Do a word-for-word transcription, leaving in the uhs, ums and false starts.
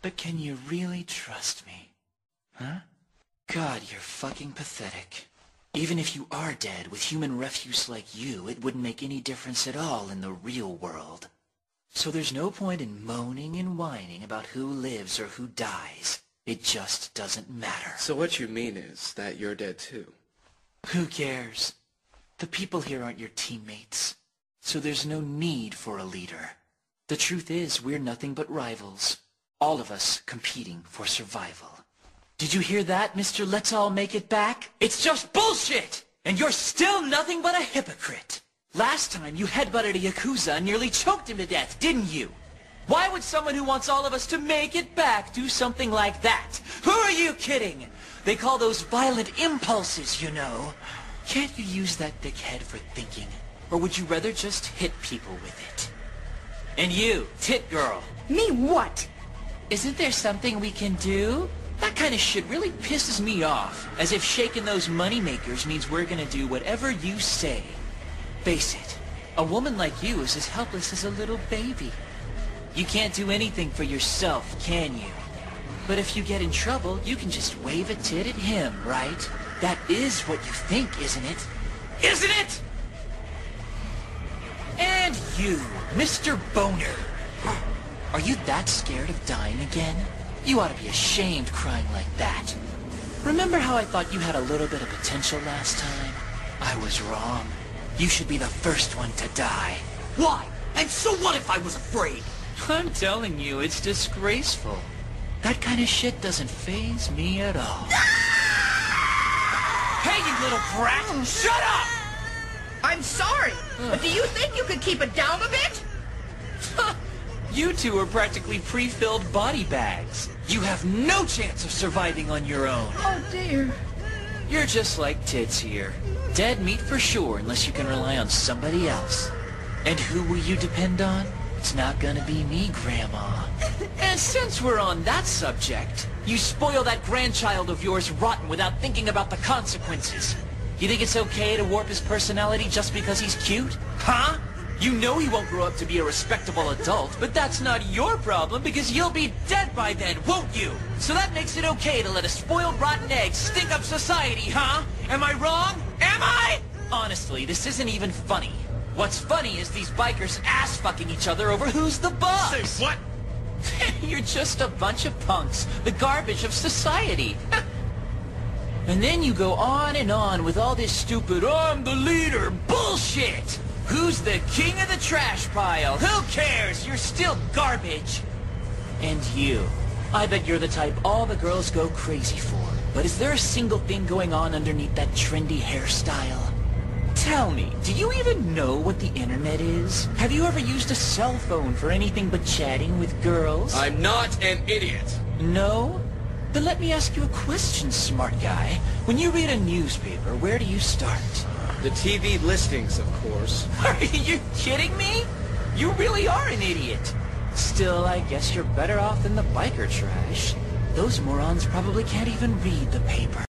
But can you really trust me? Huh? God, you're fucking pathetic. Even if you are dead, with human refuse like you, it wouldn't make any difference at all in the real world. So there's no point in moaning and whining about who lives or who dies. It just doesn't matter. So what you mean is that you're dead too? Who cares? The people here aren't your teammates. So there's no need for a leader. The truth is, we're nothing but rivals. All of us competing for survival. Did you hear that, Mister Let's All Make It Back? It's just bullshit! And you're still nothing but a hypocrite. Last time you headbutted a Yakuza and nearly choked him to death, didn't you? Why would someone who wants all of us to make it back do something like that? Who are you kidding? They call those violent impulses, you know. Can't you use that dickhead for thinking? Or would you rather just hit people with it? And you, tit girl. Me what? Isn't there something we can do? That kind of shit really pisses me off. As if shaking those moneymakers means we're gonna do whatever you say. Face it, a woman like you is as helpless as a little baby. You can't do anything for yourself, can you? But if you get in trouble, you can just wave a tit at him, right? That is what you think, isn't it? Isn't it? And you, Mister Boner. Are you that scared of dying again? You ought to be ashamed crying like that. Remember how I thought you had a little bit of potential last time? I was wrong. You should be the first one to die. Why? And so what if I was afraid? I'm telling you, it's disgraceful. That kind of shit doesn't faze me at all. Hey, you little brat! Shut up! I'm sorry, but do you think you could keep it down a bit? You two are practically pre-filled body bags. You have no chance of surviving on your own. Oh dear. You're just like Tits here. Dead meat for sure, unless you can rely on somebody else. And who will you depend on? It's not gonna be me, Grandma. And since we're on that subject, you spoil that grandchild of yours rotten without thinking about the consequences. You think it's okay to warp his personality just because he's cute? Huh? You know he won't grow up to be a respectable adult, but that's not your problem because you'll be dead by then, won't you? So that makes it okay to let a spoiled rotten egg stink up society, huh? Am I wrong? Am I? Honestly, this isn't even funny. What's funny is these bikers ass-fucking each other over who's the boss. Say what? You're just a bunch of punks, the garbage of society. And then you go on and on with all this stupid, I'm the leader, bullshit! Who's the king of the trash pile? Who cares? You're still garbage. And you. I bet you're the type all the girls go crazy for. But is there a single thing going on underneath that trendy hairstyle? Tell me, do you even know what the internet is? Have you ever used a cell phone for anything but chatting with girls? I'm not an idiot. No? Then let me ask you a question, smart guy. When you read a newspaper, where do you start? The T V listings, of course. Are you kidding me? You really are an idiot. Still, I guess you're better off than the biker trash. Those morons probably can't even read the paper.